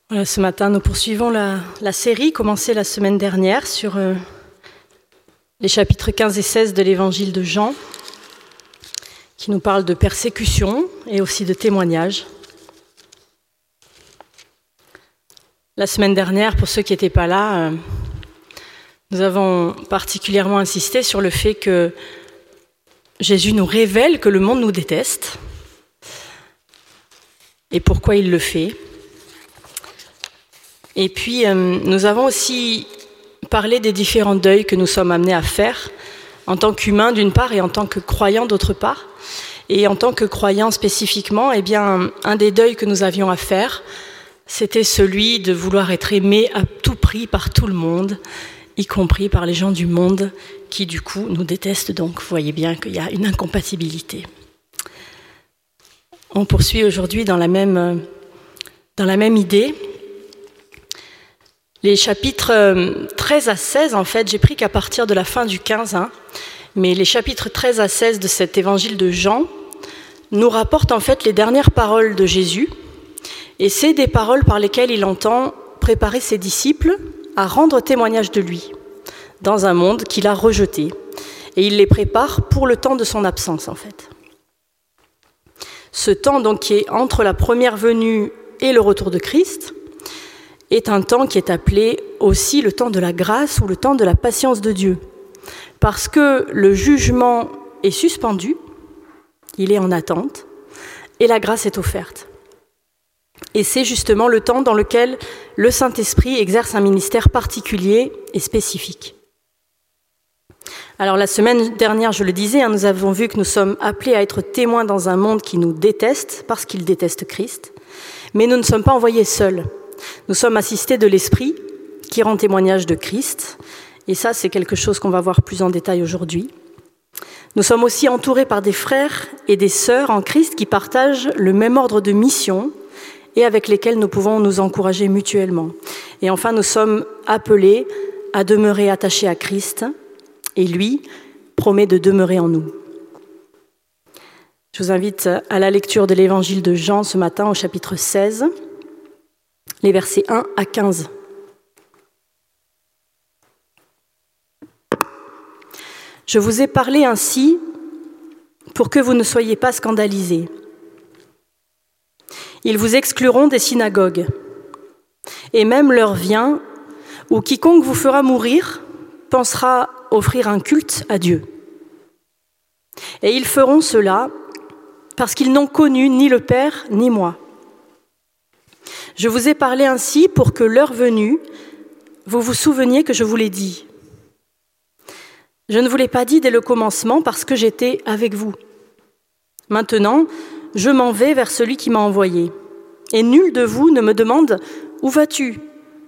Voilà, ce matin, nous poursuivons la série commencée la semaine dernière sur les chapitres 15 et 16 de l'évangile de Jean, qui nous parle de persécution et aussi de témoignage. La semaine dernière, pour ceux qui n'étaient pas là, nous avons particulièrement insisté sur le fait que Jésus nous révèle que le monde nous déteste et pourquoi il le fait. Et puis, nous avons aussi parlé des différents deuils que nous sommes amenés à faire en tant qu'humains d'une part et en tant que croyants d'autre part. Et en tant que croyants spécifiquement, eh bien, un des deuils que nous avions à faire, c'était celui de vouloir être aimé à tout prix par tout le monde, y compris par les gens du monde qui, du coup, nous détestent. Donc, vous voyez bien qu'il y a une incompatibilité. On poursuit aujourd'hui dans la même idée. Les chapitres 13 à 16, en fait, j'ai pris qu'à partir de la fin du 15, mais les chapitres 13 à 16 de cet évangile de Jean nous rapportent en fait les dernières paroles de Jésus, et c'est des paroles par lesquelles il entend préparer ses disciples à rendre témoignage de lui, dans un monde qu'il a rejeté, et il les prépare pour le temps de son absence, en fait. Ce temps, donc, qui est entre la première venue et le retour de Christ, est un temps qui est appelé aussi le temps de la grâce ou le temps de la patience de Dieu. Parce que le jugement est suspendu, il est en attente, et la grâce est offerte. Et c'est justement le temps dans lequel le Saint-Esprit exerce un ministère particulier et spécifique. Alors la semaine dernière, je le disais, nous avons vu que nous sommes appelés à être témoins dans un monde qui nous déteste, parce qu'il déteste Christ, mais nous ne sommes pas envoyés seuls. Nous sommes assistés de l'Esprit qui rend témoignage de Christ, et ça c'est quelque chose qu'on va voir plus en détail aujourd'hui. Nous sommes aussi entourés par des frères et des sœurs en Christ qui partagent le même ordre de mission et avec lesquels nous pouvons nous encourager mutuellement. Et enfin, nous sommes appelés à demeurer attachés à Christ, et lui promet de demeurer en nous. Je vous invite à la lecture de l'évangile de Jean ce matin au chapitre 16, les versets 1 à 15. Je vous ai parlé ainsi pour que vous ne soyez pas scandalisés. Ils vous excluront des synagogues, et même l'heure vient où quiconque vous fera mourir pensera offrir un culte à Dieu. Et ils feront cela parce qu'ils n'ont connu ni le Père ni moi. Je vous ai parlé ainsi pour que l'heure venue, vous vous souveniez que je vous l'ai dit. Je ne vous l'ai pas dit dès le commencement parce que j'étais avec vous. Maintenant, je m'en vais vers celui qui m'a envoyé. Et nul de vous ne me demande « Où vas-tu »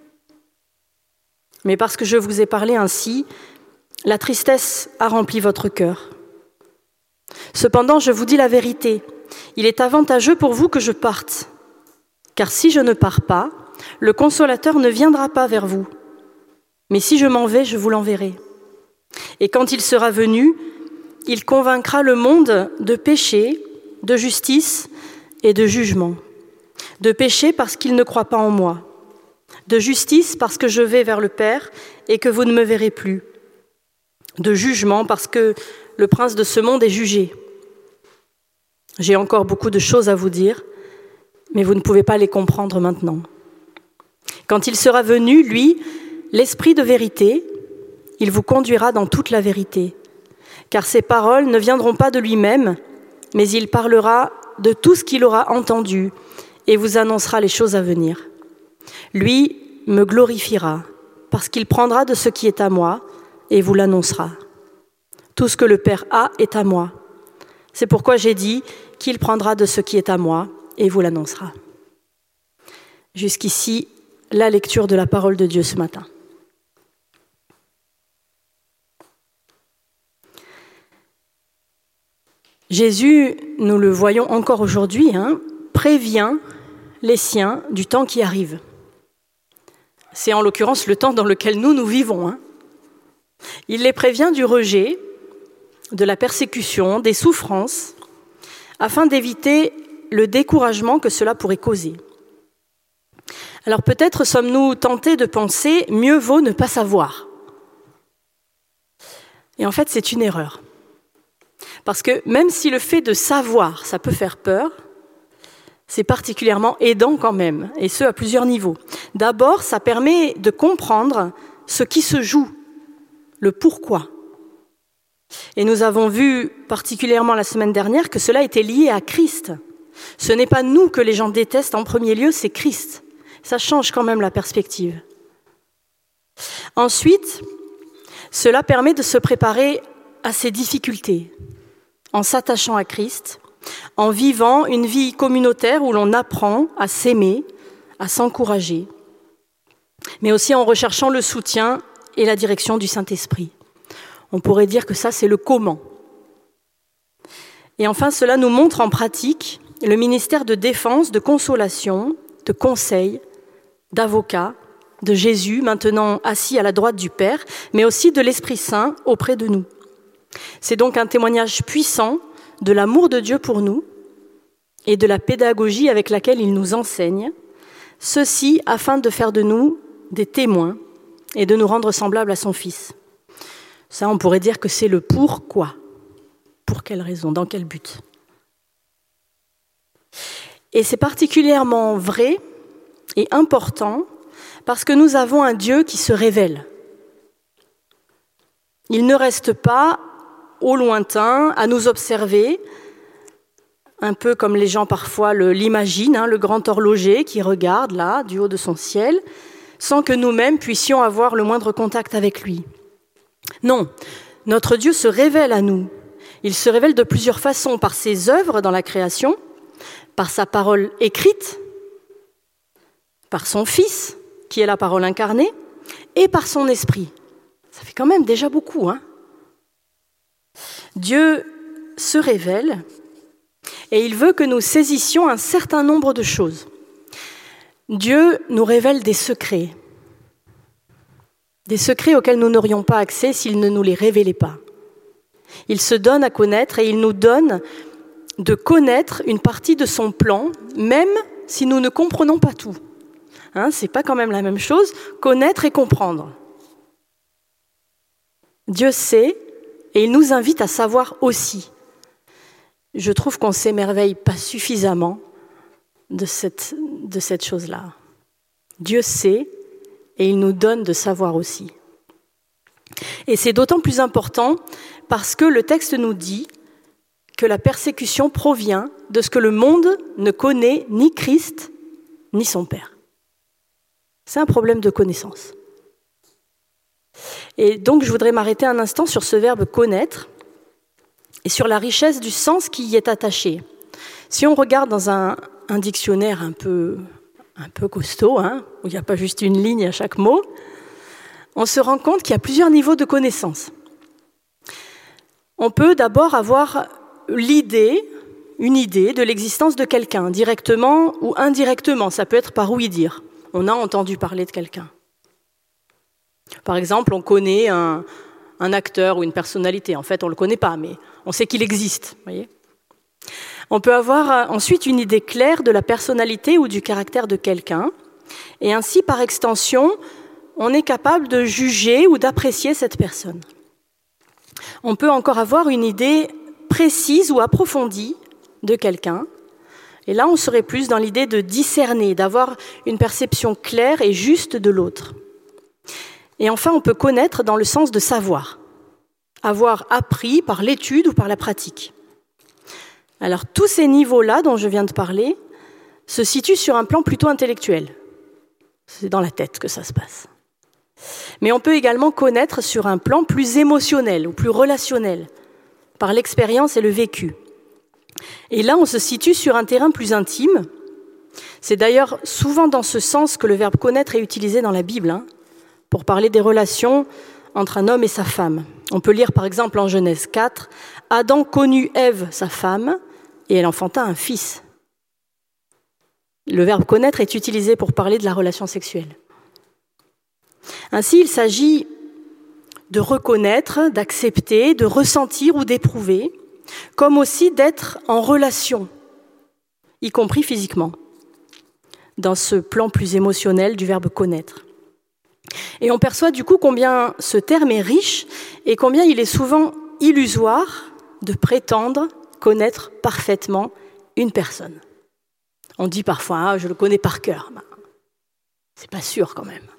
Mais parce que je vous ai parlé ainsi, la tristesse a rempli votre cœur. Cependant, je vous dis la vérité, il est avantageux pour vous que je parte. Car si je ne pars pas, le Consolateur ne viendra pas vers vous. Mais si je m'en vais, je vous l'enverrai. Et quand il sera venu, il convaincra le monde de péché, de justice et de jugement. De péché parce qu'il ne croit pas en moi. De justice parce que je vais vers le Père et que vous ne me verrez plus. De jugement parce que le prince de ce monde est jugé. J'ai encore beaucoup de choses à vous dire, mais vous ne pouvez pas les comprendre maintenant. Quand il sera venu, lui, l'Esprit de vérité, il vous conduira dans toute la vérité, car ses paroles ne viendront pas de lui-même, mais il parlera de tout ce qu'il aura entendu et vous annoncera les choses à venir. Lui me glorifiera, parce qu'il prendra de ce qui est à moi et vous l'annoncera. Tout ce que le Père a est à moi. C'est pourquoi j'ai dit qu'il prendra de ce qui est à moi et vous l'annoncera. Jusqu'ici, la lecture de la parole de Dieu ce matin. Jésus, nous le voyons encore aujourd'hui, prévient les siens du temps qui arrive. C'est en l'occurrence le temps dans lequel nous vivons. Il les prévient du rejet, de la persécution, des souffrances, afin d'éviter le découragement que cela pourrait causer. Alors peut-être sommes-nous tentés de penser « mieux vaut ne pas savoir ». Et en fait, c'est une erreur. Parce que même si le fait de savoir, ça peut faire peur, c'est particulièrement aidant quand même, et ce à plusieurs niveaux. D'abord, ça permet de comprendre ce qui se joue, le pourquoi. Et nous avons vu particulièrement la semaine dernière que cela était lié à Christ. Ce n'est pas nous que les gens détestent en premier lieu, c'est Christ. Ça change quand même la perspective. Ensuite, cela permet de se préparer à ces difficultés, en s'attachant à Christ, en vivant une vie communautaire où l'on apprend à s'aimer, à s'encourager, mais aussi en recherchant le soutien et la direction du Saint-Esprit. On pourrait dire que ça, c'est le comment. Et enfin, cela nous montre en pratique le ministère de défense, de consolation, de conseil, d'avocat, de Jésus, maintenant assis à la droite du Père, mais aussi de l'Esprit Saint auprès de nous. C'est donc un témoignage puissant de l'amour de Dieu pour nous et de la pédagogie avec laquelle il nous enseigne, ceci afin de faire de nous des témoins et de nous rendre semblables à son Fils. Ça, on pourrait dire que c'est le pourquoi. Pour quelle raison, dans quel but? Et c'est particulièrement vrai et important parce que nous avons un Dieu qui se révèle. Il ne reste pas au lointain à nous observer, un peu comme les gens parfois l'imaginent, le grand horloger qui regarde là, du haut de son ciel, sans que nous-mêmes puissions avoir le moindre contact avec lui. Non, notre Dieu se révèle à nous. Il se révèle de plusieurs façons, par ses œuvres dans la création, par sa parole écrite, par son Fils, qui est la parole incarnée, et par son Esprit. Ça fait quand même déjà beaucoup, hein ? Dieu se révèle et il veut que nous saisissions un certain nombre de choses. Dieu nous révèle des secrets auxquels nous n'aurions pas accès s'il ne nous les révélait pas. Il se donne à connaître et il nous donne de connaître une partie de son plan, même si nous ne comprenons pas tout. C'est pas quand même la même chose, connaître et comprendre. Dieu sait et il nous invite à savoir aussi. Je trouve qu'on ne s'émerveille pas suffisamment de cette chose-là. Dieu sait et il nous donne de savoir aussi. Et c'est d'autant plus important parce que le texte nous dit que la persécution provient de ce que le monde ne connaît ni Christ ni son Père. C'est un problème de connaissance. Et donc je voudrais m'arrêter un instant sur ce verbe « connaître » et sur la richesse du sens qui y est attaché. Si on regarde dans un dictionnaire un peu costaud, où il n'y a pas juste une ligne à chaque mot, on se rend compte qu'il y a plusieurs niveaux de connaissance. On peut d'abord avoir une idée de l'existence de quelqu'un, directement ou indirectement. Ça peut être par ouï-dire. On a entendu parler de quelqu'un. Par exemple, on connaît un acteur ou une personnalité. En fait, on ne le connaît pas, mais on sait qu'il existe. Voyez ? On peut avoir ensuite une idée claire de la personnalité ou du caractère de quelqu'un. Et ainsi, par extension, on est capable de juger ou d'apprécier cette personne. On peut encore avoir une idée précise ou approfondie de quelqu'un. Et là, on serait plus dans l'idée de discerner, d'avoir une perception claire et juste de l'autre. Et enfin, on peut connaître dans le sens de savoir, avoir appris par l'étude ou par la pratique. Alors, tous ces niveaux-là dont je viens de parler se situent sur un plan plutôt intellectuel. C'est dans la tête que ça se passe. Mais on peut également connaître sur un plan plus émotionnel ou plus relationnel, par l'expérience et le vécu. Et là, on se situe sur un terrain plus intime. C'est d'ailleurs souvent dans ce sens que le verbe « connaître » est utilisé dans la Bible, pour parler des relations entre un homme et sa femme. On peut lire par exemple en Genèse 4, « Adam connut Ève, sa femme, et elle enfanta un fils. » Le verbe « connaître » est utilisé pour parler de la relation sexuelle. Ainsi, il s'agit de reconnaître, d'accepter, de ressentir ou d'éprouver, comme aussi d'être en relation, y compris physiquement. dans ce plan plus émotionnel du verbe connaître. Et on perçoit du coup combien ce terme est riche et combien il est souvent illusoire de prétendre connaître parfaitement une personne. On dit parfois « je le connais par cœur ». C'est pas sûr quand même.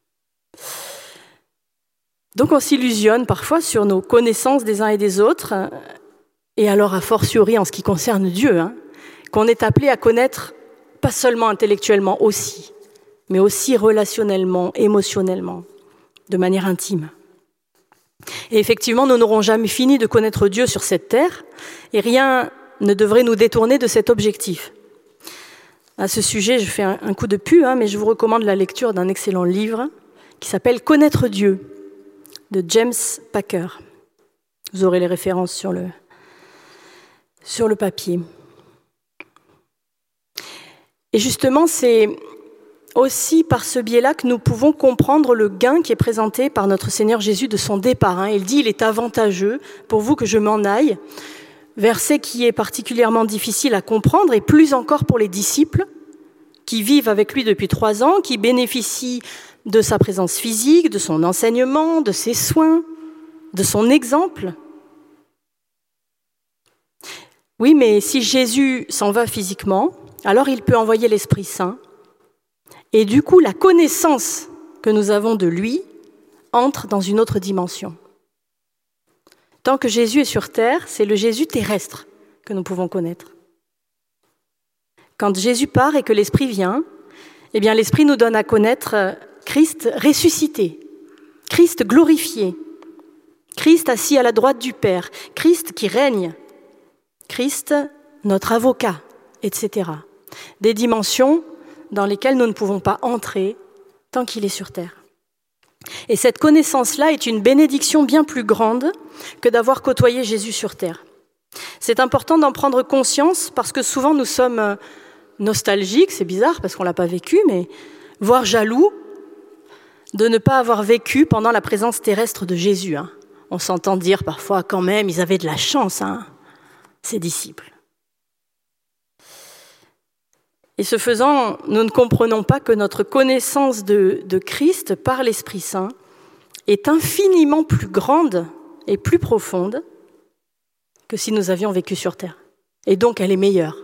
Donc on s'illusionne parfois sur nos connaissances des uns et des autres, et alors a fortiori en ce qui concerne Dieu, qu'on est appelé à connaître pas seulement intellectuellement aussi, mais aussi relationnellement, émotionnellement, de manière intime. Et effectivement, nous n'aurons jamais fini de connaître Dieu sur cette terre, et rien ne devrait nous détourner de cet objectif. À ce sujet, je fais un coup de pub, mais je vous recommande la lecture d'un excellent livre qui s'appelle « Connaître Dieu » de James Packer. Vous aurez les références sur le papier. Et justement, c'est aussi par ce biais-là que nous pouvons comprendre le gain qui est présenté par notre Seigneur Jésus de son départ. Il dit « Il est avantageux pour vous que je m'en aille ». Verset qui est particulièrement difficile à comprendre, et plus encore pour les disciples qui vivent avec lui depuis 3 ans, qui bénéficient de sa présence physique, de son enseignement, de ses soins, de son exemple. Oui, mais si Jésus s'en va physiquement, alors il peut envoyer l'Esprit Saint, et du coup la connaissance que nous avons de lui entre dans une autre dimension. Tant que Jésus est sur terre, c'est le Jésus terrestre que nous pouvons connaître. Quand Jésus part et que l'Esprit vient, eh bien l'Esprit nous donne à connaître Christ ressuscité, Christ glorifié, Christ assis à la droite du Père, Christ qui règne, Christ notre avocat, etc. Des dimensions dans lesquelles nous ne pouvons pas entrer tant qu'il est sur terre. Et cette connaissance-là est une bénédiction bien plus grande que d'avoir côtoyé Jésus sur terre. C'est important d'en prendre conscience parce que souvent nous sommes nostalgiques, c'est bizarre parce qu'on ne l'a pas vécu, mais voire jaloux de ne pas avoir vécu pendant la présence terrestre de Jésus. On s'entend dire parfois quand même, ils avaient de la chance, ces disciples. Et ce faisant, nous ne comprenons pas que notre connaissance de Christ par l'Esprit Saint est infiniment plus grande et plus profonde que si nous avions vécu sur terre. Et donc, elle est meilleure.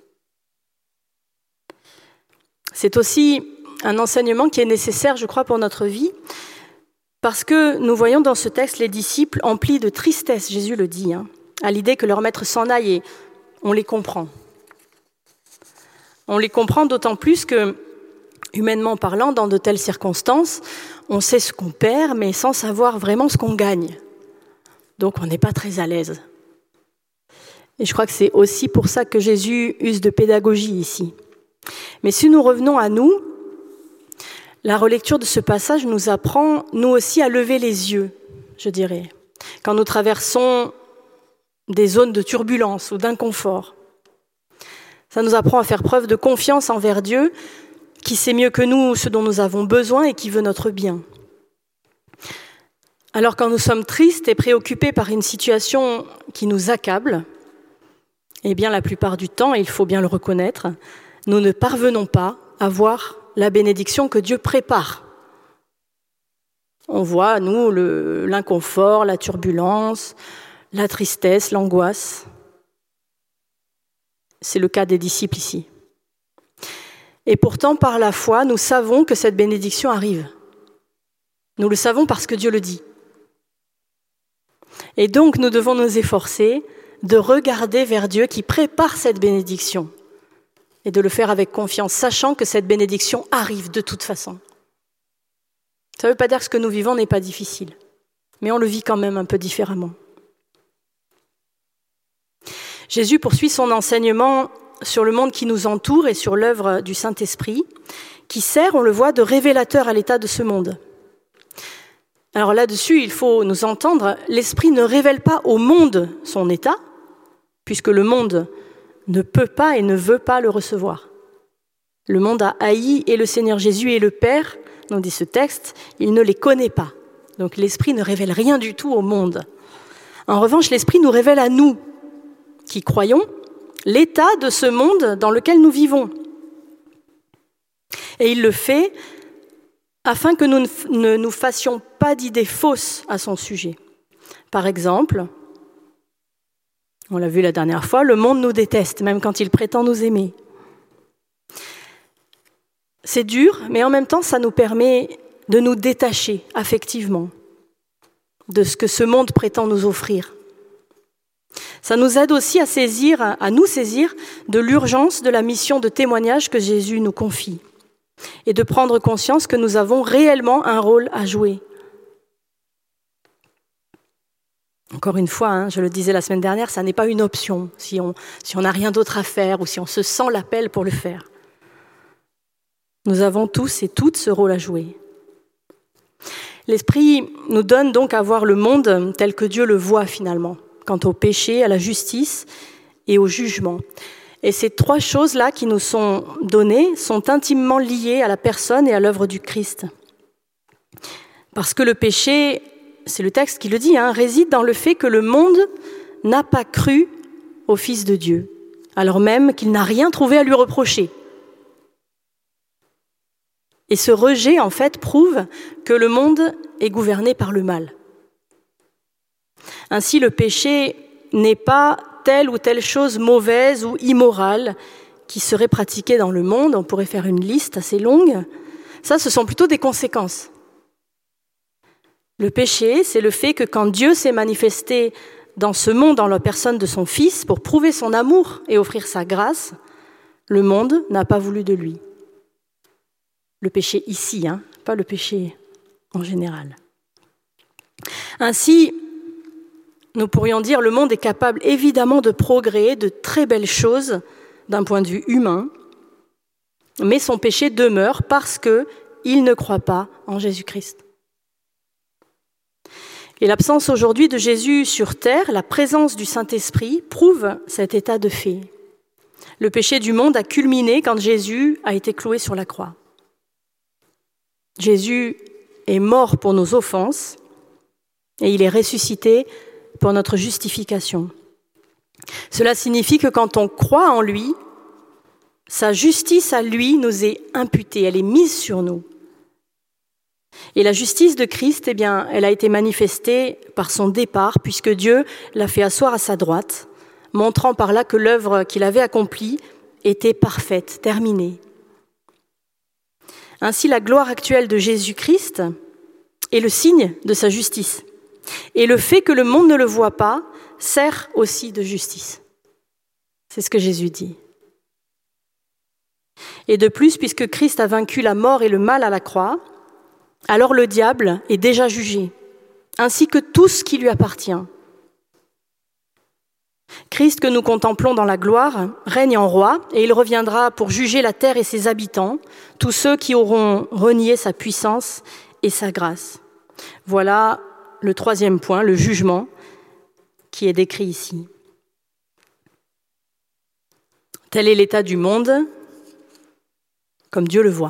C'est aussi un enseignement qui est nécessaire, je crois, pour notre vie, parce que nous voyons dans ce texte les disciples emplis de tristesse, Jésus le dit, à l'idée que leur maître s'en aille, et on les comprend. On les comprend d'autant plus que, humainement parlant, dans de telles circonstances, on sait ce qu'on perd, mais sans savoir vraiment ce qu'on gagne. Donc on n'est pas très à l'aise. Et je crois que c'est aussi pour ça que Jésus use de pédagogie ici. Mais si nous revenons à nous, la relecture de ce passage nous apprend, nous aussi, à lever les yeux, je dirais, quand nous traversons des zones de turbulence ou d'inconfort. Ça nous apprend à faire preuve de confiance envers Dieu, qui sait mieux que nous ce dont nous avons besoin et qui veut notre bien. Alors quand nous sommes tristes et préoccupés par une situation qui nous accable, eh bien la plupart du temps, il faut bien le reconnaître, nous ne parvenons pas à voir la bénédiction que Dieu prépare. On voit, nous, l'inconfort, la turbulence, la tristesse, l'angoisse. C'est le cas des disciples ici. Et pourtant, par la foi, nous savons que cette bénédiction arrive. Nous le savons parce que Dieu le dit. Et donc, nous devons nous efforcer de regarder vers Dieu qui prépare cette bénédiction et de le faire avec confiance, sachant que cette bénédiction arrive de toute façon. Ça ne veut pas dire que ce que nous vivons n'est pas difficile, mais on le vit quand même un peu différemment. Jésus poursuit son enseignement sur le monde qui nous entoure et sur l'œuvre du Saint-Esprit, qui sert, on le voit, de révélateur à l'état de ce monde. Alors là-dessus, il faut nous entendre, l'Esprit ne révèle pas au monde son état, puisque le monde ne peut pas et ne veut pas le recevoir. Le monde a haï et le Seigneur Jésus et le Père, nous dit ce texte, il ne les connaît pas. Donc l'Esprit ne révèle rien du tout au monde. En revanche, l'Esprit nous révèle à nous, qui croyons, l'état de ce monde dans lequel nous vivons. Et il le fait afin que nous ne nous fassions pas d'idées fausses à son sujet. Par exemple, on l'a vu la dernière fois, le monde nous déteste, même quand il prétend nous aimer. C'est dur, mais en même temps, ça nous permet de nous détacher affectivement de ce que ce monde prétend nous offrir. Ça nous aide aussi à nous saisir de l'urgence de la mission de témoignage que Jésus nous confie et de prendre conscience que nous avons réellement un rôle à jouer. Encore une fois, je le disais la semaine dernière, ça n'est pas une option si on n'a rien d'autre à faire ou si on se sent l'appel pour le faire. Nous avons tous et toutes ce rôle à jouer. L'Esprit nous donne donc à voir le monde tel que Dieu le voit finalement, quant au péché, à la justice et au jugement. Et ces trois choses-là qui nous sont données sont intimement liées à la personne et à l'œuvre du Christ. Parce que le péché, c'est le texte qui le dit, réside dans le fait que le monde n'a pas cru au Fils de Dieu, alors même qu'il n'a rien trouvé à lui reprocher. Et ce rejet, en fait, prouve que le monde est gouverné par le mal. Ainsi, le péché n'est pas telle ou telle chose mauvaise ou immorale qui serait pratiquée dans le monde. On pourrait faire une liste assez longue. Ça, ce sont plutôt des conséquences. Le péché, c'est le fait que quand Dieu s'est manifesté dans ce monde, dans la personne de son Fils, pour prouver son amour et offrir sa grâce, le monde n'a pas voulu de lui. Le péché ici, pas le péché en général. Ainsi, nous pourrions dire, le monde est capable évidemment de progrès, de très belles choses d'un point de vue humain, mais son péché demeure parce qu'il ne croit pas en Jésus-Christ. Et l'absence aujourd'hui de Jésus sur terre, la présence du Saint-Esprit, prouve cet état de fait. Le péché du monde a culminé quand Jésus a été cloué sur la croix. Jésus est mort pour nos offenses et il est ressuscité pour notre justification. Cela signifie que quand on croit en lui, sa justice à lui nous est imputée, elle est mise sur nous. Et la justice de Christ, elle a été manifestée par son départ, puisque Dieu l'a fait asseoir à sa droite, montrant par là que l'œuvre qu'il avait accomplie était parfaite, terminée. Ainsi, la gloire actuelle de Jésus-Christ est le signe de sa justice. Et le fait que le monde ne le voit pas sert aussi de justice. C'est ce que Jésus dit. Et de plus, puisque Christ a vaincu la mort et le mal à la croix, alors le diable est déjà jugé, ainsi que tout ce qui lui appartient. Christ, que nous contemplons dans la gloire, règne en roi et il reviendra pour juger la terre et ses habitants, tous ceux qui auront renié sa puissance et sa grâce. Voilà le troisième point, le jugement, qui est décrit ici. Tel est l'état du monde, comme Dieu le voit.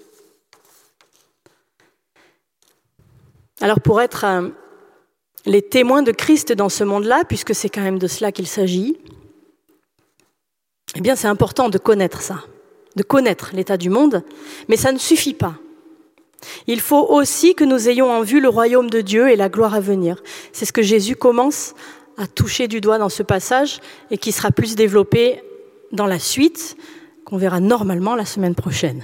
Alors pour être les témoins de Christ dans ce monde-là, puisque c'est quand même de cela qu'il s'agit, eh bien c'est important de connaître ça, de connaître l'état du monde, mais ça ne suffit pas. Il faut aussi que nous ayons en vue le royaume de Dieu et la gloire à venir. C'est ce que Jésus commence à toucher du doigt dans ce passage et qui sera plus développé dans la suite, qu'on verra normalement la semaine prochaine.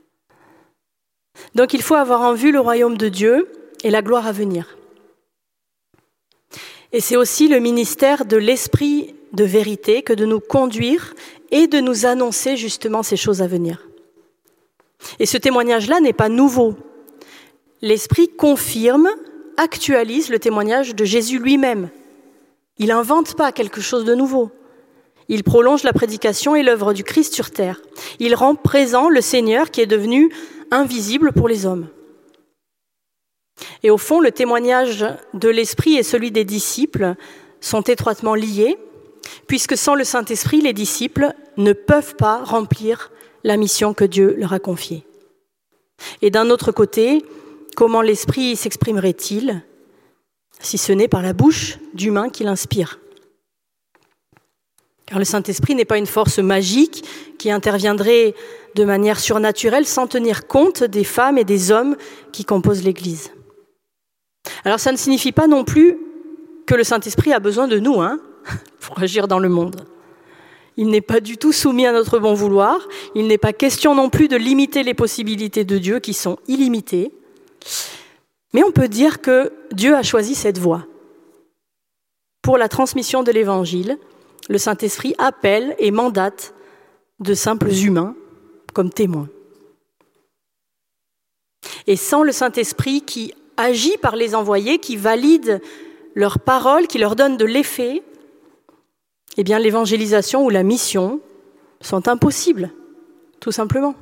Donc il faut avoir en vue le royaume de Dieu et la gloire à venir. Et c'est aussi le ministère de l'Esprit de vérité que de nous conduire et de nous annoncer justement ces choses à venir. Et ce témoignage-là n'est pas nouveau. L'Esprit confirme, actualise le témoignage de Jésus lui-même. Il n'invente pas quelque chose de nouveau. Il prolonge la prédication et l'œuvre du Christ sur terre. Il rend présent le Seigneur qui est devenu invisible pour les hommes. Et au fond, le témoignage de l'Esprit et celui des disciples sont étroitement liés, puisque sans le Saint-Esprit, les disciples ne peuvent pas remplir la mission que Dieu leur a confiée. Et d'un autre côté, comment l'Esprit s'exprimerait-il, si ce n'est par la bouche d'humains qui l'inspirent ? Car le Saint-Esprit n'est pas une force magique qui interviendrait de manière surnaturelle sans tenir compte des femmes et des hommes qui composent l'Église. Alors ça ne signifie pas non plus que le Saint-Esprit a besoin de nous pour agir dans le monde. Il n'est pas du tout soumis à notre bon vouloir. Il n'est pas question non plus de limiter les possibilités de Dieu qui sont illimitées. Mais on peut dire que Dieu a choisi cette voie. Pour la transmission de l'Évangile, le Saint-Esprit appelle et mandate de simples humains comme témoins. Et sans le Saint-Esprit qui agit par les envoyés, qui valide leurs paroles, qui leur donne de l'effet, eh bien l'évangélisation ou la mission sont impossibles, tout simplement.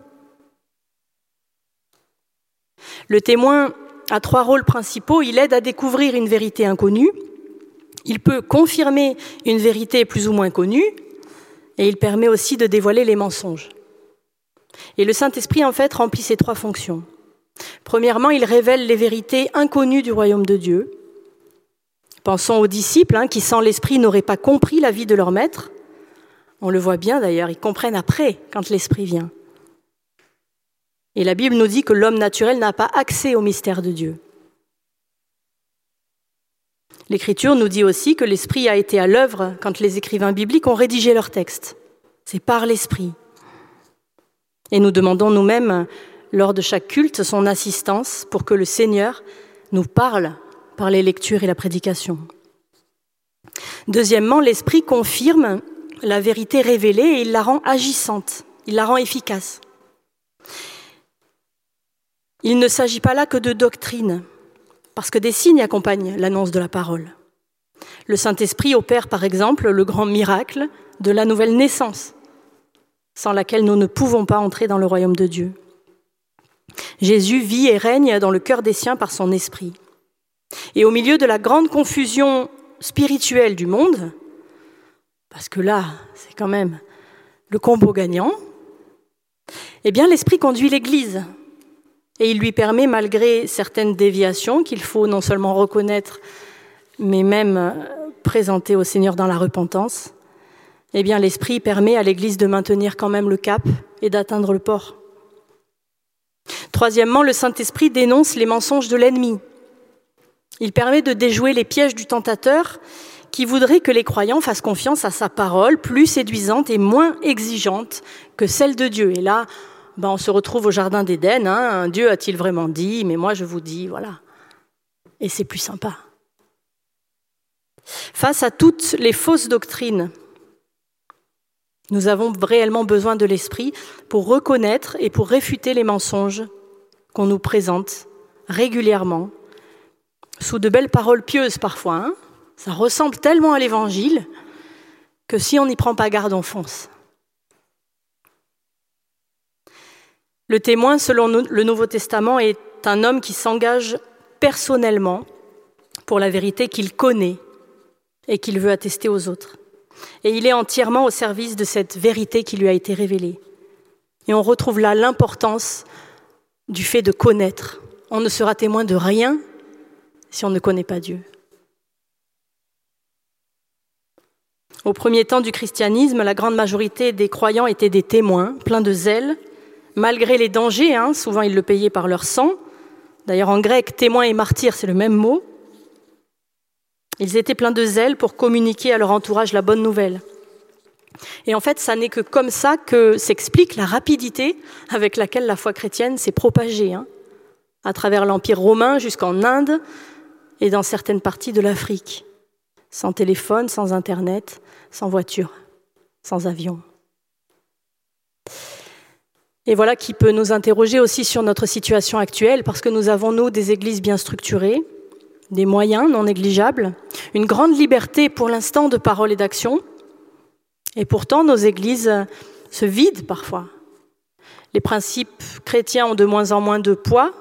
Le témoin a 3 rôles principaux. Il aide à découvrir une vérité inconnue, il peut confirmer une vérité plus ou moins connue, et il permet aussi de dévoiler les mensonges. Et le Saint-Esprit, en fait, remplit ces 3 fonctions. Premièrement, il révèle les vérités inconnues du royaume de Dieu. Pensons aux disciples qui, sans l'Esprit, n'auraient pas compris la vie de leur maître. On le voit bien d'ailleurs, ils comprennent après, quand l'Esprit vient. Et la Bible nous dit que l'homme naturel n'a pas accès au mystère de Dieu. L'Écriture nous dit aussi que l'Esprit a été à l'œuvre quand les écrivains bibliques ont rédigé leurs textes. C'est par l'Esprit. Et nous demandons nous-mêmes, lors de chaque culte, son assistance pour que le Seigneur nous parle par les lectures et la prédication. Deuxièmement, l'Esprit confirme la vérité révélée et il la rend agissante, il la rend efficace. Il ne s'agit pas là que de doctrine, parce que des signes accompagnent l'annonce de la parole. Le Saint-Esprit opère par exemple le grand miracle de la nouvelle naissance, sans laquelle nous ne pouvons pas entrer dans le royaume de Dieu. Jésus vit et règne dans le cœur des siens par son Esprit. Et au milieu de la grande confusion spirituelle du monde, parce que là, c'est quand même le combo gagnant, eh bien l'Esprit conduit l'Église. Et il lui permet, malgré certaines déviations qu'il faut non seulement reconnaître, mais même présenter au Seigneur dans la repentance, eh bien l'Esprit permet à l'Église de maintenir quand même le cap et d'atteindre le port. Troisièmement, le Saint-Esprit dénonce les mensonges de l'ennemi. Il permet de déjouer les pièges du tentateur qui voudrait que les croyants fassent confiance à sa parole, plus séduisante et moins exigeante que celle de Dieu. Et là, on se retrouve au jardin d'Éden. Dieu a-t-il vraiment dit? Mais moi, je vous dis, voilà. Et c'est plus sympa. Face à toutes les fausses doctrines, nous avons réellement besoin de l'Esprit pour reconnaître et pour réfuter les mensonges qu'on nous présente régulièrement, sous de belles paroles pieuses parfois. Ça ressemble tellement à l'Évangile que si on n'y prend pas garde, on fonce. Le témoin, selon le Nouveau Testament, est un homme qui s'engage personnellement pour la vérité qu'il connaît et qu'il veut attester aux autres. Et il est entièrement au service de cette vérité qui lui a été révélée. Et on retrouve là l'importance du fait de connaître. On ne sera témoin de rien si on ne connaît pas Dieu. Au premier temps du christianisme, la grande majorité des croyants étaient des témoins, pleins de zèle, malgré les dangers, souvent ils le payaient par leur sang. D'ailleurs en grec, témoin et martyr, c'est le même mot. Ils étaient pleins de zèle pour communiquer à leur entourage la bonne nouvelle. Et en fait, ça n'est que comme ça que s'explique la rapidité avec laquelle la foi chrétienne s'est propagée, à travers l'Empire romain jusqu'en Inde et dans certaines parties de l'Afrique. Sans téléphone, sans Internet, sans voiture, sans avion. Et voilà qui peut nous interroger aussi sur notre situation actuelle, parce que nous avons, nous, des églises bien structurées, des moyens non négligeables, une grande liberté pour l'instant de parole et d'action, et pourtant nos églises se vident parfois. Les principes chrétiens ont de moins en moins de poids,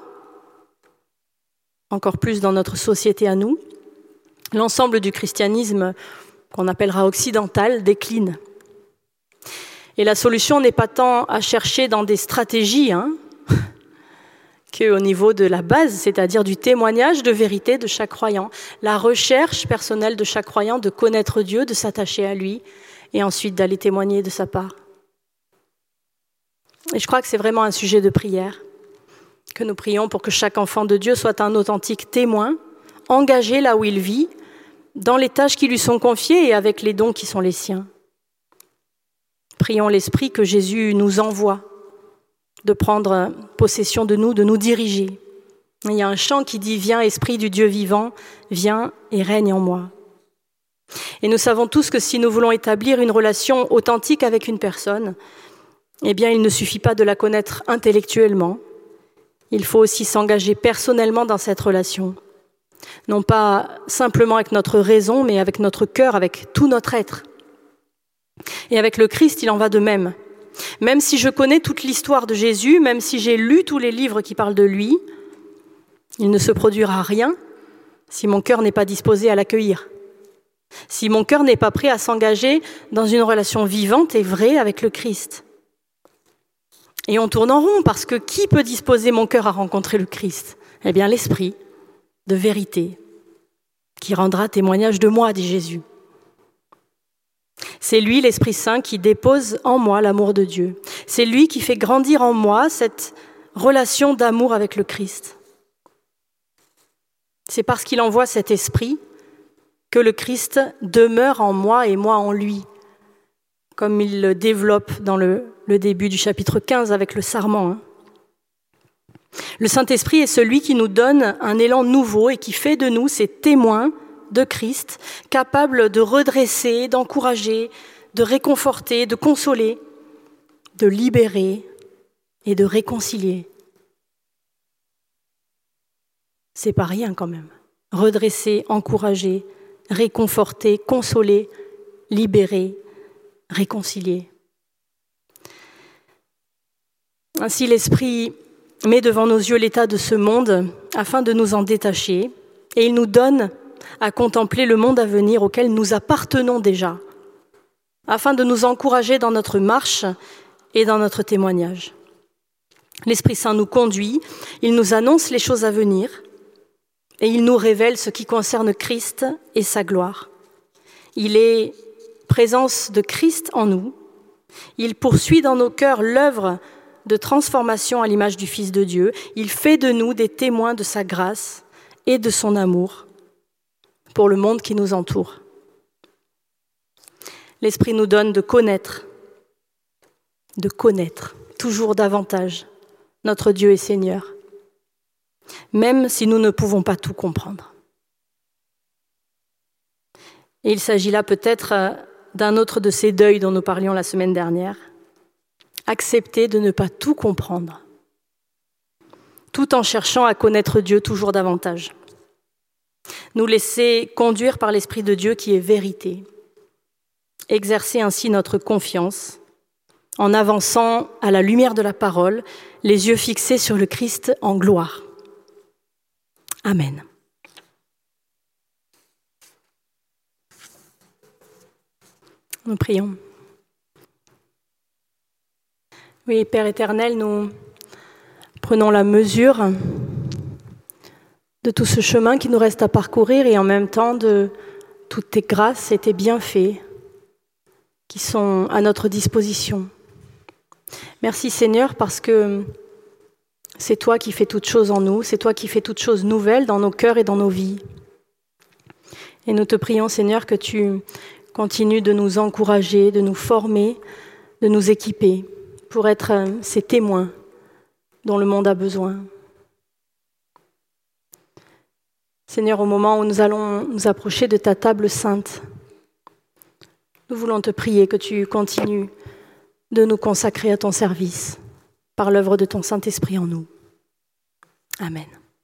encore plus dans notre société à nous. L'ensemble du christianisme, qu'on appellera occidental, décline. Et la solution n'est pas tant à chercher dans des stratégies, qu'au niveau de la base, c'est-à-dire du témoignage de vérité de chaque croyant. La recherche personnelle de chaque croyant de connaître Dieu, de s'attacher à lui et ensuite d'aller témoigner de sa part. Et je crois que c'est vraiment un sujet de prière, que nous prions pour que chaque enfant de Dieu soit un authentique témoin, engagé là où il vit, dans les tâches qui lui sont confiées et avec les dons qui sont les siens. Prions l'Esprit que Jésus nous envoie de prendre possession de nous diriger. Il y a un chant qui dit « Viens, Esprit du Dieu vivant, viens et règne en moi ». Et nous savons tous que si nous voulons établir une relation authentique avec une personne, eh bien, il ne suffit pas de la connaître intellectuellement. Il faut aussi s'engager personnellement dans cette relation. Non pas simplement avec notre raison, mais avec notre cœur, avec tout notre être. Et avec le Christ, il en va de même. Même si je connais toute l'histoire de Jésus, même si j'ai lu tous les livres qui parlent de lui, il ne se produira rien si mon cœur n'est pas disposé à l'accueillir. Si mon cœur n'est pas prêt à s'engager dans une relation vivante et vraie avec le Christ. Et on tourne en rond parce que qui peut disposer mon cœur à rencontrer le Christ ? Eh bien l'Esprit de vérité qui rendra témoignage de moi, dit Jésus. C'est lui, l'Esprit Saint, qui dépose en moi l'amour de Dieu. C'est lui qui fait grandir en moi cette relation d'amour avec le Christ. C'est parce qu'il envoie cet Esprit que le Christ demeure en moi et moi en lui, comme il le développe dans le début du chapitre 15 avec le sarment. Le Saint-Esprit est celui qui nous donne un élan nouveau et qui fait de nous ces témoins de Christ, capables de redresser, d'encourager, de réconforter, de consoler, de libérer et de réconcilier. C'est pas rien quand même. Redresser, encourager, réconforter, consoler, libérer, réconcilier. Ainsi, l'Esprit met devant nos yeux l'état de ce monde afin de nous en détacher, et il nous donne à contempler le monde à venir auquel nous appartenons déjà, afin de nous encourager dans notre marche et dans notre témoignage. L'Esprit Saint nous conduit, il nous annonce les choses à venir, et il nous révèle ce qui concerne Christ et sa gloire. Il est présence de Christ en nous. Il poursuit dans nos cœurs l'œuvre de transformation à l'image du Fils de Dieu. Il fait de nous des témoins de sa grâce et de son amour pour le monde qui nous entoure. L'Esprit nous donne de connaître toujours davantage notre Dieu et Seigneur, même si nous ne pouvons pas tout comprendre. Et il s'agit là peut-être d'un autre de ces deuils dont nous parlions la semaine dernière. Accepter de ne pas tout comprendre, tout en cherchant à connaître Dieu toujours davantage. Nous laisser conduire par l'Esprit de Dieu qui est vérité. Exercer ainsi notre confiance en avançant à la lumière de la parole, les yeux fixés sur le Christ en gloire. Amen. Nous prions. Oui, Père éternel, nous prenons la mesure de tout ce chemin qui nous reste à parcourir et en même temps de toutes tes grâces et tes bienfaits qui sont à notre disposition. Merci Seigneur parce que c'est toi qui fais toutes choses en nous, c'est toi qui fais toutes choses nouvelles dans nos cœurs et dans nos vies. Et nous te prions Seigneur que tu continues de nous encourager, de nous former, de nous équiper pour être ces témoins dont le monde a besoin. Seigneur, au moment où nous allons nous approcher de ta table sainte, nous voulons te prier que tu continues de nous consacrer à ton service par l'œuvre de ton Saint-Esprit en nous. Amen.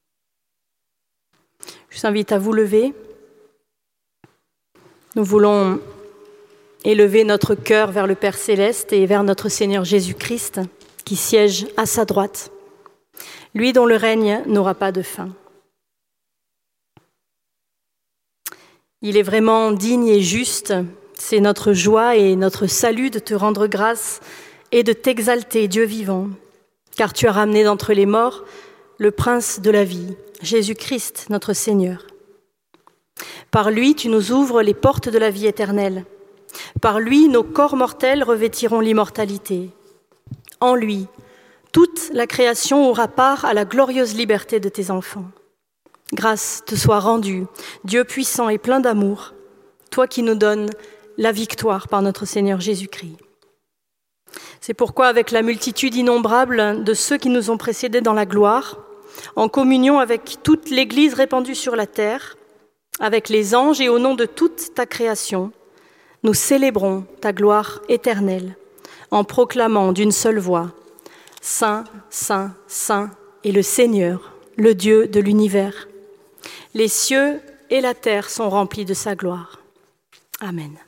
Je vous invite à vous lever. Nous voulons élever notre cœur vers le Père Céleste et vers notre Seigneur Jésus-Christ qui siège à sa droite, lui dont le règne n'aura pas de fin. Il est vraiment digne et juste, c'est notre joie et notre salut de te rendre grâce et de t'exalter, Dieu vivant, car tu as ramené d'entre les morts le Prince de la vie, Jésus-Christ, notre Seigneur. Par lui, tu nous ouvres les portes de la vie éternelle. Par lui, nos corps mortels revêtiront l'immortalité. En lui, toute la création aura part à la glorieuse liberté de tes enfants. Grâce te soit rendue, Dieu puissant et plein d'amour, toi qui nous donnes la victoire par notre Seigneur Jésus-Christ. C'est pourquoi, avec la multitude innombrable de ceux qui nous ont précédés dans la gloire, en communion avec toute l'Église répandue sur la terre, avec les anges et au nom de toute ta création, nous célébrons ta gloire éternelle en proclamant d'une seule voix « Saint, Saint, Saint est le Seigneur, le Dieu de l'univers. Les cieux et la terre sont remplis de sa gloire. » Amen.